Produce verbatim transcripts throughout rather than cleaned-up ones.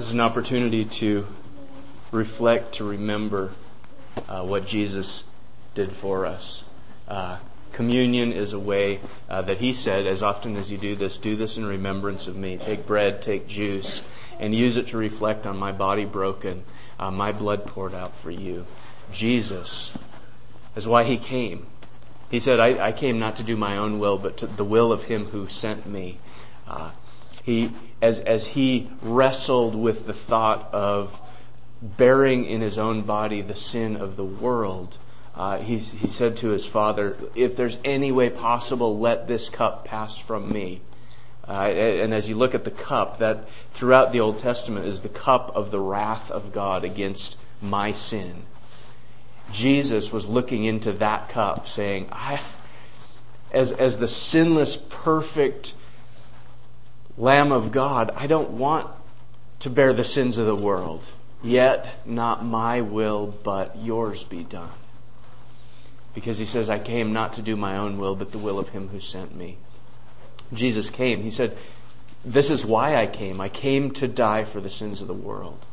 This is an opportunity to reflect, to remember uh, what Jesus did for us. Uh, communion is a way uh, that he said, as often as you do this, do this in remembrance of me. Take bread, take juice, and use it to reflect on my body broken, uh, my blood poured out for you. Jesus is why he came. He said, I, I came not to do my own will, but to the will of him who sent me. Uh, he, as, as he wrestled with the thought of bearing in his own body the sin of the world, uh, he, he said to his Father, if there's any way possible, let this cup pass from me. Uh, and as you look at the cup, that throughout the Old Testament is the cup of the wrath of God against my sin. Jesus was looking into that cup saying, I, as, as the sinless, perfect Lamb of God, I don't want to bear the sins of the world. Yet not my will, but yours be done. Because he says, I came not to do my own will, but the will of him who sent me. Jesus came. He said, this is why I came. I came to die for the sins of the world.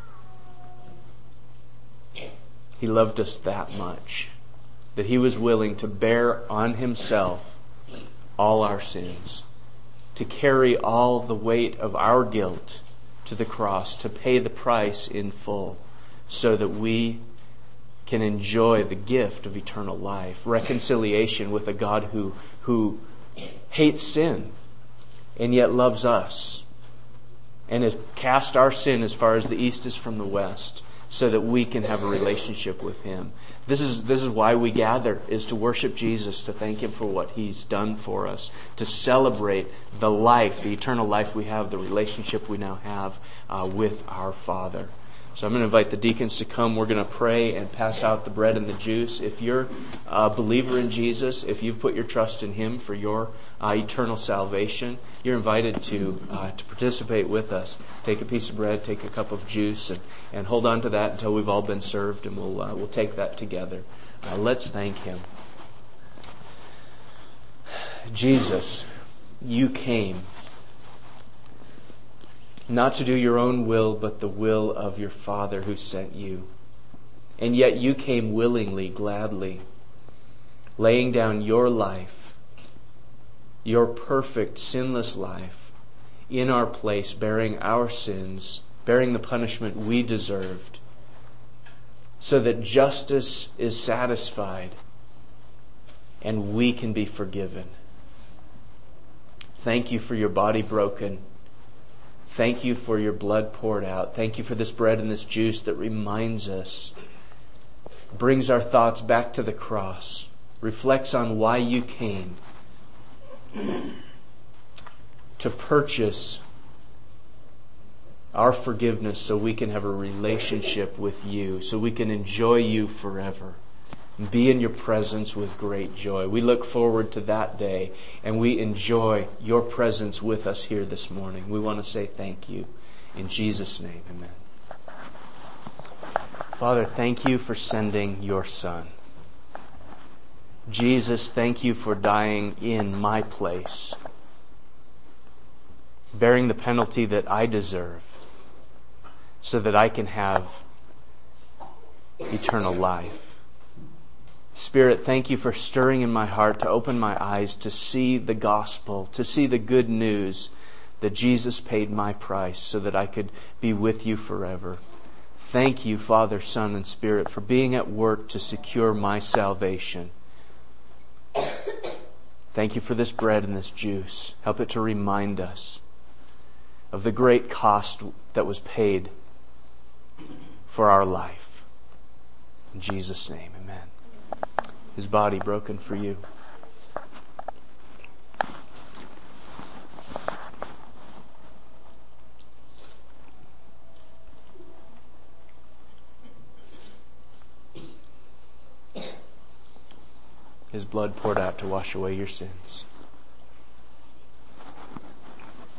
He loved us that much that he was willing to bear on himself all our sins, to carry all the weight of our guilt to the cross, to pay the price in full so that we can enjoy the gift of eternal life, reconciliation with a God who, who hates sin and yet loves us and has cast our sin as far as the east is from the west, so that we can have a relationship with him. This is this is why we gather, is to worship Jesus, to thank him for what he's done for us, to celebrate the life, the eternal life we have, the relationship we now have uh, with our Father. So I'm going to invite the deacons to come. We're going to pray and pass out the bread and the juice. If you're a believer in Jesus, if you've put your trust in him for your uh, eternal salvation, you're invited to uh, to participate with us. Take a piece of bread, take a cup of juice, and, and hold on to that until we've all been served, and we'll uh, we'll take that together. Uh, let's thank him. Jesus, you came not to do your own will, but the will of your Father who sent you. And yet you came willingly, gladly, laying down your life, your perfect, sinless life, in our place, bearing our sins, bearing the punishment we deserved, so that justice is satisfied and we can be forgiven. Thank you for your body broken. Thank you for your blood poured out. Thank you for this bread and this juice that reminds us, brings our thoughts back to the cross, reflects on why you came to purchase our forgiveness so we can have a relationship with you, so we can enjoy you forever and be in your presence with great joy. We look forward to that day, and we enjoy your presence with us here this morning. We want to say thank you. In Jesus' name, amen. Father, thank you for sending your Son. Jesus, thank you for dying in my place, bearing the penalty that I deserve, so that I can have eternal life. Spirit, thank you for stirring in my heart to open my eyes to see the gospel, to see the good news that Jesus paid my price so that I could be with you forever. Thank you, Father, Son, and Spirit, for being at work to secure my salvation. Thank you for this bread and this juice. Help it to remind us of the great cost that was paid for our life. In Jesus' name, amen. His body broken for you. His blood poured out to wash away your sins.